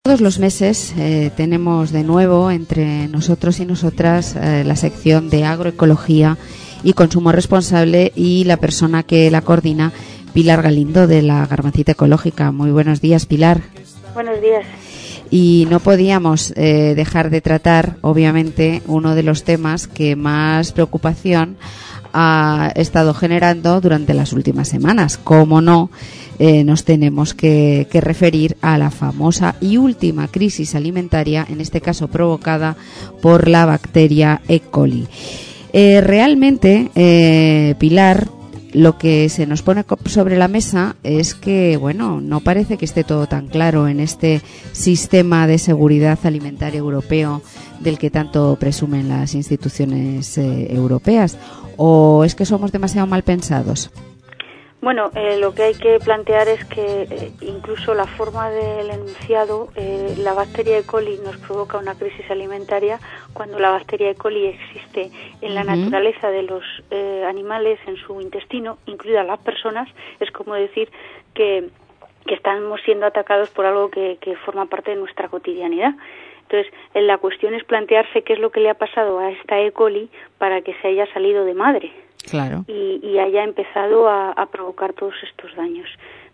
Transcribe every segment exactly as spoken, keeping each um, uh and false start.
Todos los meses eh, tenemos de nuevo entre nosotros y nosotras eh, la sección de agroecología y consumo responsable, y la persona que la coordina, Pilar Galindo, de la Garnacita Ecológica. Muy buenos días, Pilar. Buenos días. Y no podíamos eh, dejar de tratar, obviamente, uno de los temas que más preocupación ha estado generando durante las últimas semanas. Cómo no, eh, nos tenemos que, que referir a la famosa y última crisis alimentaria, en este caso provocada por la bacteria E. coli. Eh, realmente, eh, Pilar, lo que se nos pone sobre la mesa es que, bueno, no parece que esté todo tan claro en este sistema de seguridad alimentaria europeo del que tanto presumen las instituciones eh, europeas. ¿O es que somos demasiado mal pensados? Bueno, eh, lo que hay que plantear es que eh, incluso la forma del enunciado, eh, la bacteria E. coli nos provoca una crisis alimentaria cuando la bacteria E. coli existe en la uh-huh. naturaleza de los eh, animales, en su intestino, incluidas las personas. Es como decir que, que estamos siendo atacados por algo que, que forma parte de nuestra cotidianidad. Entonces, la cuestión es plantearse qué es lo que le ha pasado a esta E. coli para que se haya salido de madre. Claro. Y, y haya empezado a, a provocar todos estos daños.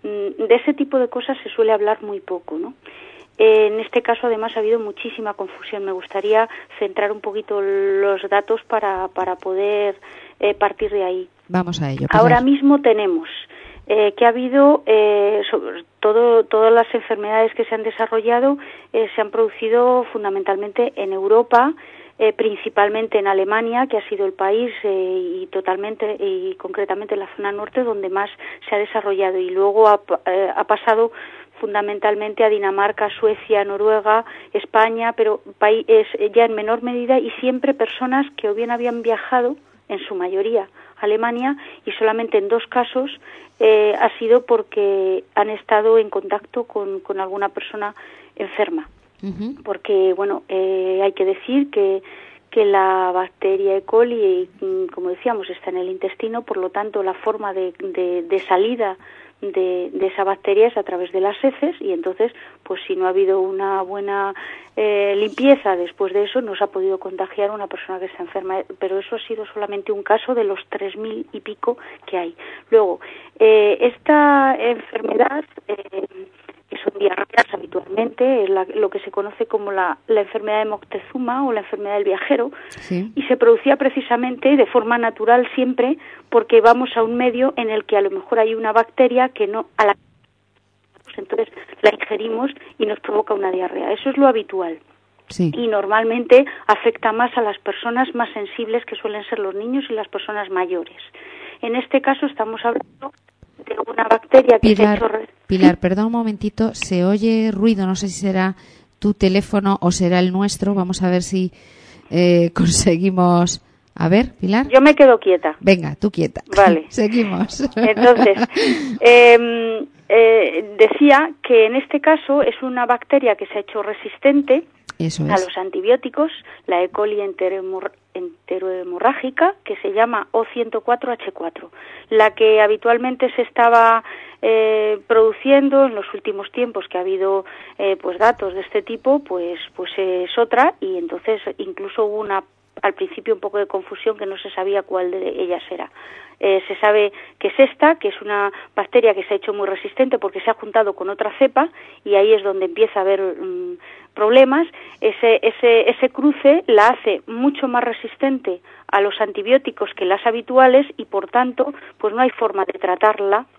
De ese tipo de cosas se suele hablar muy poco, ¿no? Eh, en este caso, además, ha habido muchísima confusión. Me gustaría centrar un poquito los datos para, para poder eh, partir de ahí. Vamos a ello. Ahora mismo tenemos eh, que ha habido, eh, sobre todo, todas las enfermedades que se han desarrollado eh, se han producido fundamentalmente en Europa, Eh, principalmente en Alemania, que ha sido el país eh, y totalmente y concretamente en la zona norte donde más se ha desarrollado, y luego ha, eh, ha pasado fundamentalmente a Dinamarca, Suecia, Noruega, España, pero países ya en menor medida, y siempre personas que o bien habían viajado, en su mayoría, a Alemania, y solamente en dos casos eh, ha sido porque han estado en contacto con, con alguna persona enferma. Uh-huh. Porque, bueno, eh, hay que decir que, que la bacteria E. coli, como decíamos, está en el intestino, por lo tanto la forma de, de, de salida de, de esa bacteria es a través de las heces, y entonces, pues si no ha habido una buena eh, limpieza después de eso, no se ha podido contagiar a una persona que está enferma, pero eso ha sido solamente un caso de los tres mil y pico que hay. Luego, eh, esta enfermedad eh, que son diarreas habitualmente, es la, lo que se conoce como la, la enfermedad de Moctezuma o la enfermedad del viajero, sí. Y se producía precisamente de forma natural siempre porque vamos a un medio en el que a lo mejor hay una bacteria que no a la entonces la ingerimos y nos provoca una diarrea. Eso es lo habitual. Sí. Y normalmente afecta más a las personas más sensibles, que suelen ser los niños y las personas mayores. En este caso estamos hablando de una bacteria que Pilar, se ha hecho... Pilar, perdón un momentito, se oye ruido, no sé si será tu teléfono o será el nuestro, vamos a ver si eh, conseguimos... A ver, Pilar. Yo me quedo quieta. Venga, tú quieta. Vale. Seguimos. Entonces, eh, eh, decía que en este caso es una bacteria que se ha hecho resistente Eso es. a los antibióticos, la E. coli enteromor- enterohemorrágica, que se llama O ciento cuatro hache cuatro. La que habitualmente se estaba eh, produciendo en los últimos tiempos, que ha habido eh, pues datos de este tipo, pues pues es otra, y entonces incluso hubo una al principio un poco de confusión, que no se sabía cuál de ellas era. Eh, se sabe que es esta, que es una bacteria que se ha hecho muy resistente porque se ha juntado con otra cepa, y ahí es donde empieza a haber um, problemas. Ese, ese, ese cruce la hace mucho más resistente a los antibióticos que las habituales, y por tanto pues no hay forma de tratarla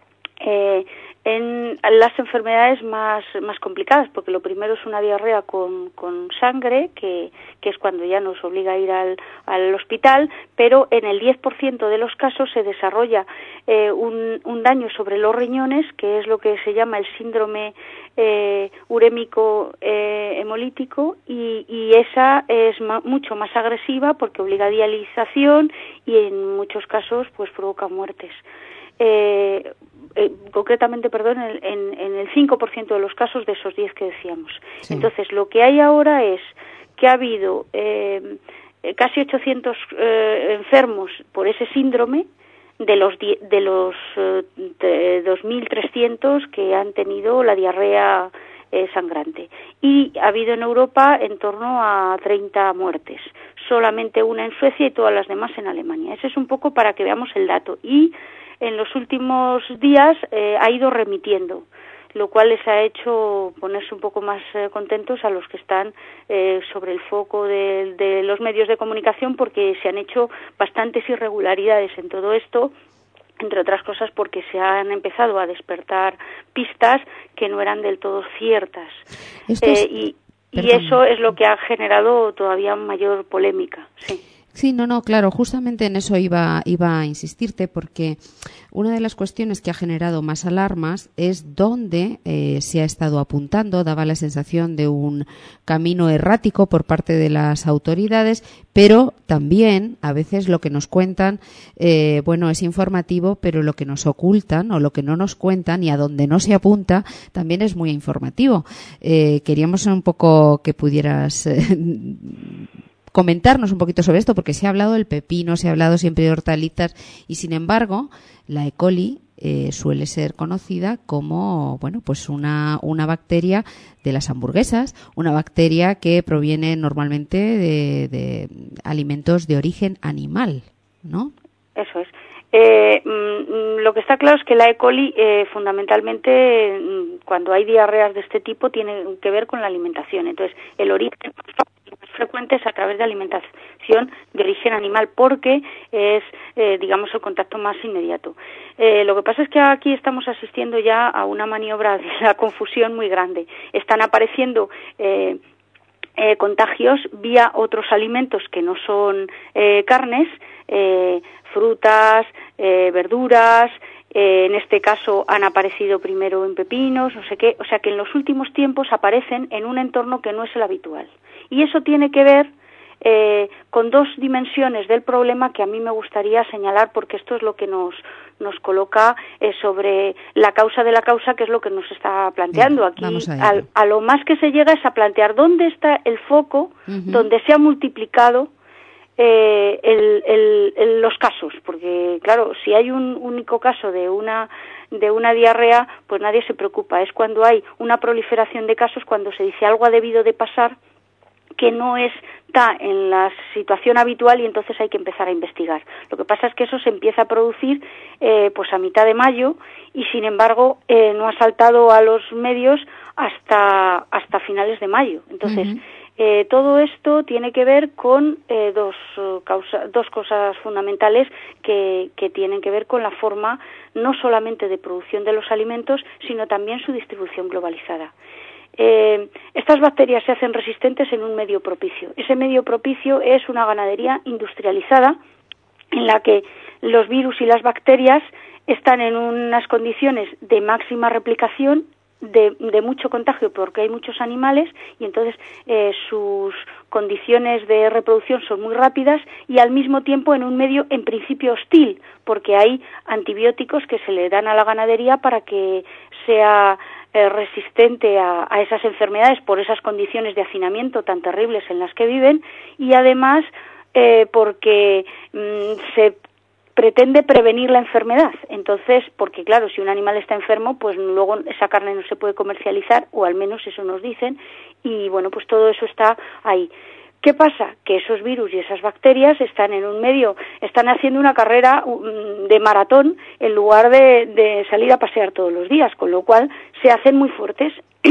eh, en las enfermedades más más complicadas, porque lo primero es una diarrea con, con sangre, que, que es cuando ya nos obliga a ir al, al hospital, pero en el diez por ciento de los casos se desarrolla eh, un, un daño sobre los riñones, que es lo que se llama el síndrome eh, urémico eh, hemolítico, y, y esa es ma- mucho más agresiva porque obliga a dialización y en muchos casos pues provoca muertes. Eh, eh, concretamente, perdón, en, en, en el cinco por ciento de los casos de esos diez que decíamos. Sí. Entonces, lo que hay ahora es que ha habido eh, casi ochocientos eh, enfermos por ese síndrome, de los die- de los eh, de dos mil trescientos que han tenido la diarrea eh, sangrante. Y ha habido en Europa en torno a treinta muertes, solamente una en Suecia y todas las demás en Alemania. Ese es un poco para que veamos el dato. Y en los últimos días eh, ha ido remitiendo, lo cual les ha hecho ponerse un poco más eh, contentos a los que están eh, sobre el foco de, de los medios de comunicación, porque se han hecho bastantes irregularidades en todo esto, entre otras cosas porque se han empezado a despertar pistas que no eran del todo ciertas. Esto es... eh, y, y eso es lo que ha generado todavía mayor polémica. Sí. Sí, no, no, claro, justamente en eso iba, iba a insistirte, porque una de las cuestiones que ha generado más alarmas es dónde eh, se ha estado apuntando. Daba la sensación de un camino errático por parte de las autoridades, pero también a veces lo que nos cuentan, eh, bueno, es informativo, pero lo que nos ocultan o lo que no nos cuentan y a donde no se apunta también es muy informativo. Eh, queríamos un poco que pudieras... Eh, comentarnos un poquito sobre esto, porque se ha hablado del pepino, se ha hablado siempre de hortalizas y, sin embargo, la E. coli eh, suele ser conocida como, bueno, pues una, una bacteria de las hamburguesas, una bacteria que proviene normalmente de, de alimentos de origen animal, ¿no? Eso es. Eh, mm, lo que está claro es que la E. coli, eh, fundamentalmente, mm, cuando hay diarreas de este tipo, tiene que ver con la alimentación. Entonces, el origen más frecuente es a través de alimentación de origen animal, porque es, eh, digamos, el contacto más inmediato. Eh, lo que pasa es que aquí estamos asistiendo ya a una maniobra de la confusión muy grande. Están apareciendo eh, eh, contagios vía otros alimentos que no son eh, carnes, eh, frutas, eh, verduras. Eh, en este caso han aparecido primero en pepinos, no sé qué, o sea que en los últimos tiempos aparecen en un entorno que no es el habitual. Y eso tiene que ver eh, con dos dimensiones del problema que a mí me gustaría señalar, porque esto es lo que nos nos coloca eh, sobre la causa de la causa, que es lo que nos está planteando. Aquí a, a lo más que se llega es a plantear dónde está el foco, uh-huh. donde se ha multiplicado Eh, el, el, el, los casos, porque claro, si hay un único caso de una de una diarrea, pues nadie se preocupa. Es cuando hay una proliferación de casos, cuando se dice algo ha debido de pasar que no está en la situación habitual, y entonces hay que empezar a investigar. Lo que pasa es que eso se empieza a producir eh, pues a mitad de mayo, y sin embargo eh, no ha saltado a los medios hasta hasta finales de mayo. Entonces uh-huh. Eh, todo esto tiene que ver con eh, dos, uh, causa, dos cosas fundamentales que, que tienen que ver con la forma no solamente de producción de los alimentos, sino también su distribución globalizada. Eh, estas bacterias se hacen resistentes en un medio propicio. Ese medio propicio es una ganadería industrializada en la que los virus y las bacterias están en unas condiciones de máxima replicación, De, de mucho contagio, porque hay muchos animales, y entonces eh, sus condiciones de reproducción son muy rápidas, y al mismo tiempo en un medio en principio hostil, porque hay antibióticos que se le dan a la ganadería para que sea eh, resistente a, a esas enfermedades por esas condiciones de hacinamiento tan terribles en las que viven, y además eh, porque mm, se pretende prevenir la enfermedad. Entonces, porque claro, si un animal está enfermo, pues luego esa carne no se puede comercializar, o al menos eso nos dicen, y bueno, pues todo eso está ahí. ¿Qué pasa? Que esos virus y esas bacterias están en un medio, están haciendo una carrera de maratón en lugar de, de salir a pasear todos los días, con lo cual se hacen muy fuertes.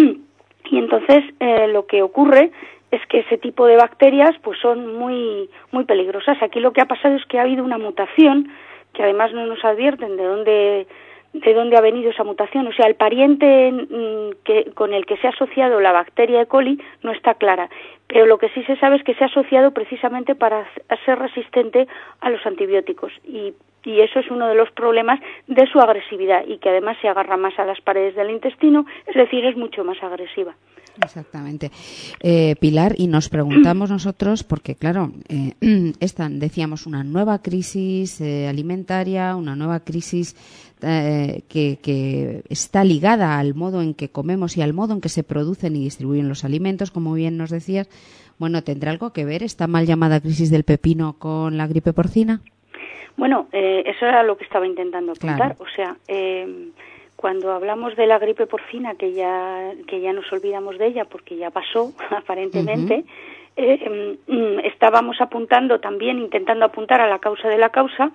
Y entonces eh, lo que ocurre es que ese tipo de bacterias pues son muy muy peligrosas. Aquí lo que ha pasado es que ha habido una mutación que además no nos advierten de dónde de dónde ha venido esa mutación. O sea, el pariente mm, que con el que se ha asociado la bacteria E. coli no está clara, pero lo que sí se sabe es que se ha asociado precisamente para ser resistente a los antibióticos, y y eso es uno de los problemas de su agresividad, y que además se agarra más a las paredes del intestino, es decir, es mucho más agresiva. Exactamente. Eh, Pilar, y nos preguntamos nosotros, porque claro, eh, esta, decíamos, una nueva crisis eh, alimentaria, una nueva crisis eh, que, que está ligada al modo en que comemos y al modo en que se producen y distribuyen los alimentos, como bien nos decías. Bueno, ¿tendrá algo que ver esta mal llamada crisis del pepino con la gripe porcina? Bueno, eh, eso era lo que estaba intentando apuntar. Claro. O sea, eh, cuando hablamos de la gripe porcina, que ya que ya nos olvidamos de ella porque ya pasó, aparentemente, uh-huh. eh, eh, estábamos apuntando también, intentando apuntar a la causa de la causa,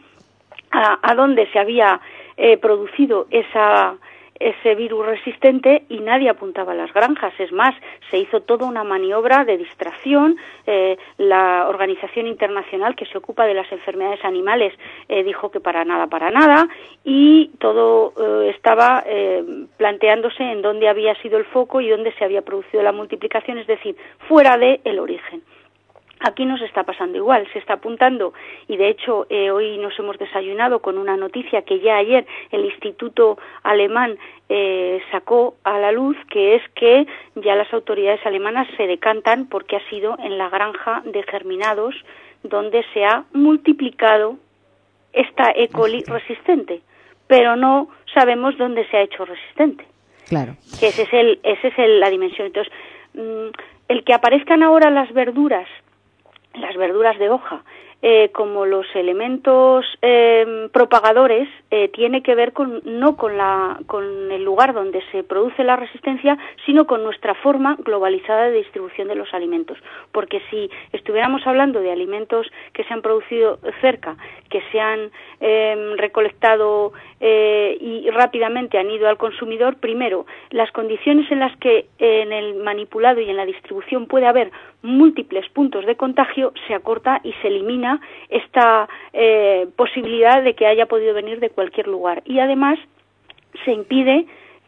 a, a dónde se había eh, producido esa ese virus resistente, y nadie apuntaba a las granjas. Es más, se hizo toda una maniobra de distracción. Eh, la Organización Internacional que se ocupa de las enfermedades animales eh, dijo que para nada, para nada, y todo eh, estaba eh, planteándose en dónde había sido el foco y dónde se había producido la multiplicación, es decir, fuera de el origen. Aquí nos está pasando igual, se está apuntando, y de hecho eh, hoy nos hemos desayunado con una noticia que ya ayer el Instituto Alemán eh, sacó a la luz, que es que ya las autoridades alemanas se decantan porque ha sido en la granja de germinados donde se ha multiplicado esta E. coli resistente, pero no sabemos dónde se ha hecho resistente. Claro. Que ese es el, ese es el, la dimensión. Entonces, mmm, el que aparezcan ahora las verduras, las verduras de hoja, eh, como los elementos eh, propagadores, eh, tiene que ver con, no con, la, con el lugar donde se produce la resistencia, sino con nuestra forma globalizada de distribución de los alimentos. Porque si estuviéramos hablando de alimentos que se han producido cerca, que se han eh, recolectado eh, y rápidamente han ido al consumidor, primero, las condiciones en las que eh, en el manipulado y en la distribución puede haber múltiples puntos de contagio, se acorta y se elimina esta eh, posibilidad de que haya podido venir de cualquier lugar, y además se impide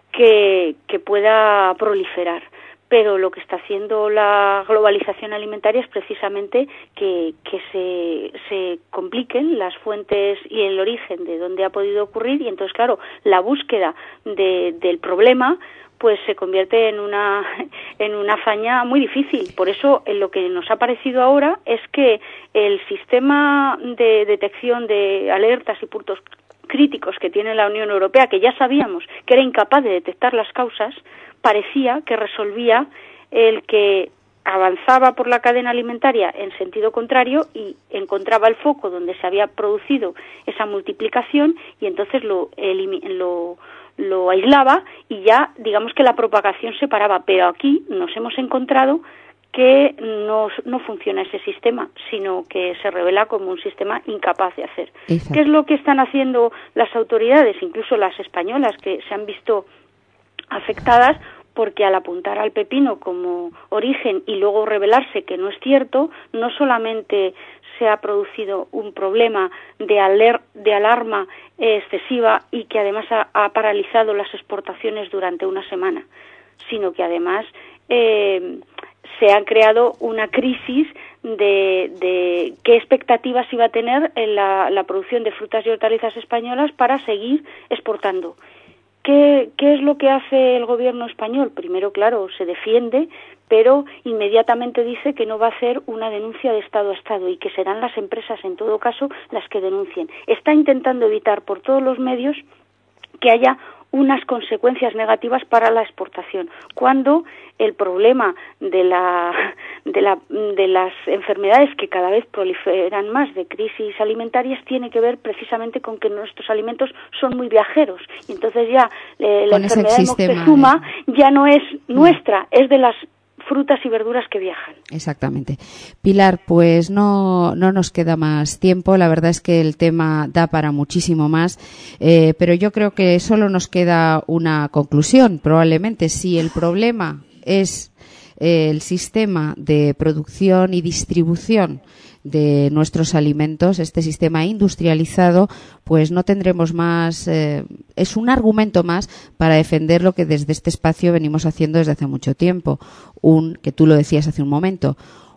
que, que pueda proliferar. Pero lo que está haciendo la globalización alimentaria es precisamente que, que se, se compliquen las fuentes y el origen de dónde ha podido ocurrir, y entonces, claro, la búsqueda de, del problema pues se convierte en una en una hazaña muy difícil. Por eso, en lo que nos ha parecido ahora es que el sistema de detección de alertas y puntos críticos que tiene la Unión Europea, que ya sabíamos que era incapaz de detectar las causas, parecía que resolvía el que avanzaba por la cadena alimentaria en sentido contrario y encontraba el foco donde se había producido esa multiplicación, y entonces lo lo lo aislaba y ya, digamos que la propagación se paraba. Pero aquí nos hemos encontrado que no, no funciona ese sistema, sino que se revela como un sistema incapaz de hacer. Exacto. ¿Qué es lo que están haciendo las autoridades, incluso las españolas, que se han visto afectadas? Porque al apuntar al pepino como origen y luego revelarse que no es cierto, no solamente se ha producido un problema de, aler, de alarma eh, excesiva y que además ha, ha paralizado las exportaciones durante una semana, sino que además eh, se ha creado una crisis de, de qué expectativas iba a tener en la, la producción de frutas y hortalizas españolas para seguir exportando. ¿Qué, ¿Qué es lo que hace el gobierno español? Primero, claro, se defiende, pero inmediatamente dice que no va a hacer una denuncia de Estado a Estado y que serán las empresas, en todo caso, las que denuncien. Está intentando evitar por todos los medios que haya unas consecuencias negativas para la exportación, cuando el problema de la de la de las enfermedades que cada vez proliferan más, de crisis alimentarias, tiene que ver precisamente con que nuestros alimentos son muy viajeros, y entonces ya eh, la enfermedad de Moctezuma de... ya no es nuestra, es de las frutas y verduras que viajan. Exactamente. Pilar, pues no, no nos queda más tiempo. La verdad es que el tema da para muchísimo más, eh, pero yo creo que solo nos queda una conclusión. Probablemente, si el problema es eh, el sistema de producción y distribución de nuestros alimentos, este sistema industrializado, pues no tendremos más, eh, es un argumento más para defender lo que desde este espacio venimos haciendo desde hace mucho tiempo, un, que tú lo decías hace un momento,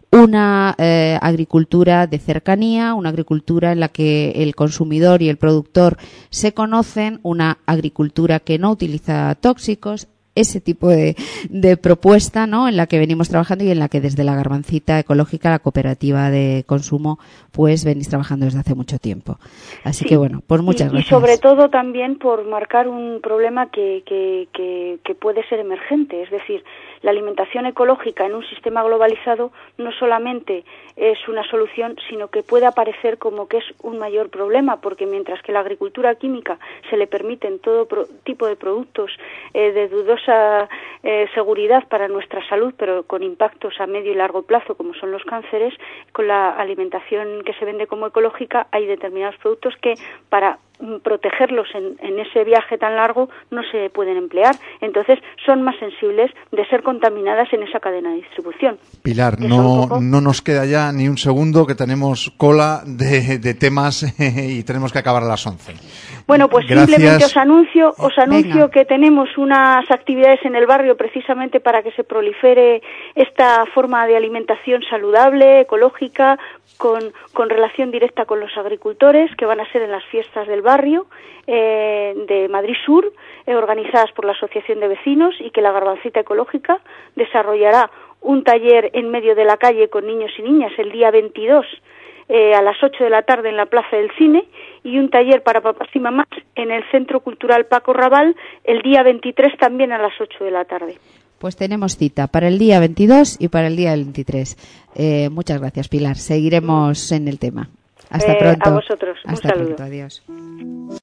una eh, agricultura de cercanía, una agricultura en la que el consumidor y el productor se conocen, una agricultura que no utiliza tóxicos, ese tipo de, de propuesta, ¿no?, en la que venimos trabajando y en la que desde la Garbancita Ecológica, la cooperativa de consumo, pues venís trabajando desde hace mucho tiempo. Así sí. que bueno, pues muchas y, gracias. Y sobre todo también por marcar un problema que, que, que, que puede ser emergente, es decir, la alimentación ecológica en un sistema globalizado no solamente es una solución, sino que puede aparecer como que es un mayor problema, porque mientras que la agricultura química se le permiten todo pro, tipo de productos eh, de dudosa eh, seguridad para nuestra salud, pero con impactos a medio y largo plazo, como son los cánceres, con la alimentación que se vende como ecológica hay determinados productos que para protegerlos en, en ese viaje tan largo no se pueden emplear, entonces son más sensibles de ser contaminadas en esa cadena de distribución. Pilar, no, poco... no nos queda ya ni un segundo, que tenemos cola de, de temas y tenemos que acabar a las once. Bueno, pues Gracias. simplemente os anuncio, os anuncio Venga. que tenemos unas actividades en el barrio precisamente para que se prolifere esta forma de alimentación saludable, ecológica, con, con relación directa con los agricultores, que van a ser en las fiestas del barrio eh, de Madrid Sur, eh, organizadas por la Asociación de Vecinos, y que la Garbancita Ecológica desarrollará un taller en medio de la calle con niños y niñas el día veintidós eh, a las ocho de la tarde en la Plaza del Cine, y un taller para papás y mamás en el Centro Cultural Paco Raval el día veintitrés también a las ocho de la tarde. Pues tenemos cita para el día veintidós y para el día veintitrés. Eh, muchas gracias, Pilar. Seguiremos en el tema. Hasta eh, pronto. A vosotros. Hasta un saludo. Pronto. Adiós.